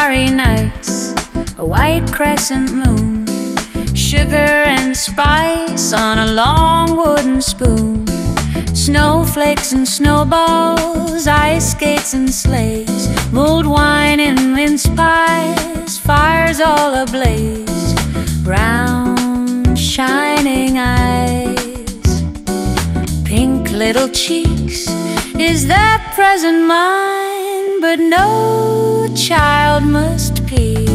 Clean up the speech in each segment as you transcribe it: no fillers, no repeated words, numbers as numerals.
starry nights, a white crescent moon, sugar and spice on a long wooden spoon, snowflakes and snowballs, ice skates and sleighs, mulled wine and mince pies, fires all ablaze, brown shining eyes, pink little cheeks. Is that present mine? But no child must peek.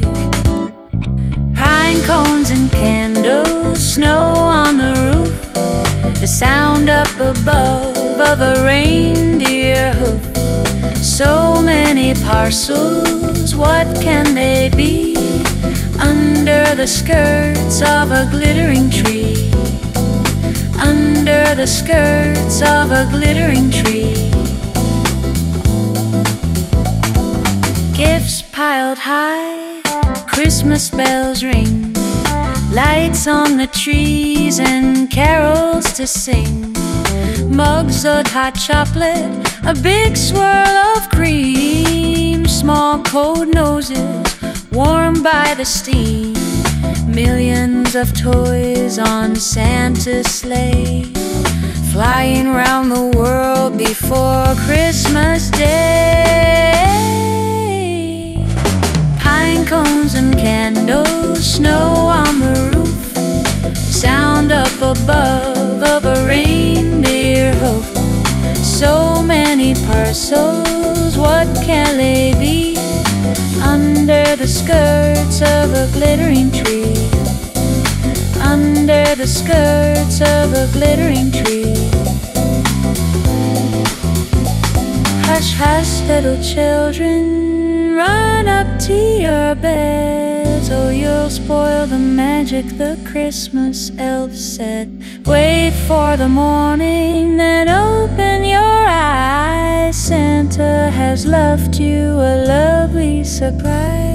Pine cones and candles, snow on the roof, the sound up above of a reindeer hoof. So many parcels, what can they be? Under the skirts of a glittering tree, under the skirts of a glittering tree. Gifts piled high, Christmas bells ring, lights on the trees and carols to sing, mugs of hot chocolate, a big swirl of cream, small cold noses warmed by the steam, millions of toys on Santa's sleigh, flying round the world before Christmas Day. Pine cones and candles, snow on the roof, sound up above of a reindeer hoof. So many parcels, what can they be? Under the skirts of a glittering tree, under the skirts of a glittering tree. Hush, hush, little children, run up to your beds, or you'll spoil the magic the Christmas elf said. Wait for the morning, then open your eyes. Santa has left you a lovely surprise.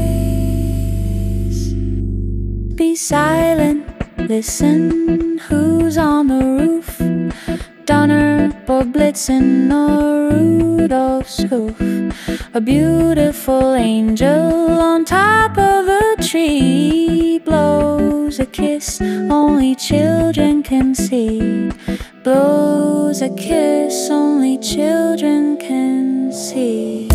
Be silent, listen, who's on the roof? Donner or Blitzen or Rudolph's hoof? A beautiful angel on top of a tree blows a kiss only children can see, blows a kiss only children can see.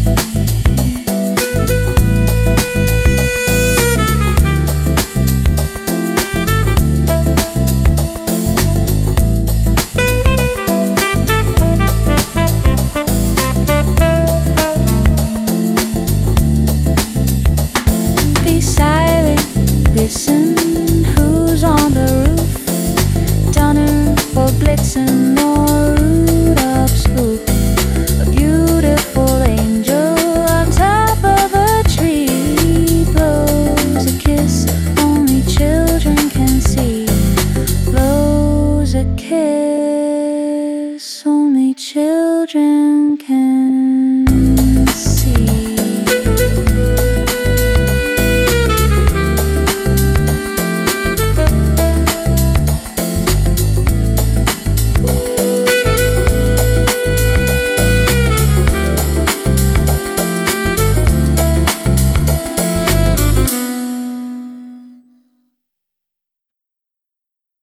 Listen, who's on the roof? Donner or Blitzen or Rudolph's hoof? A beautiful angel on top of a tree blows a kiss only children can see, blows a kiss only children can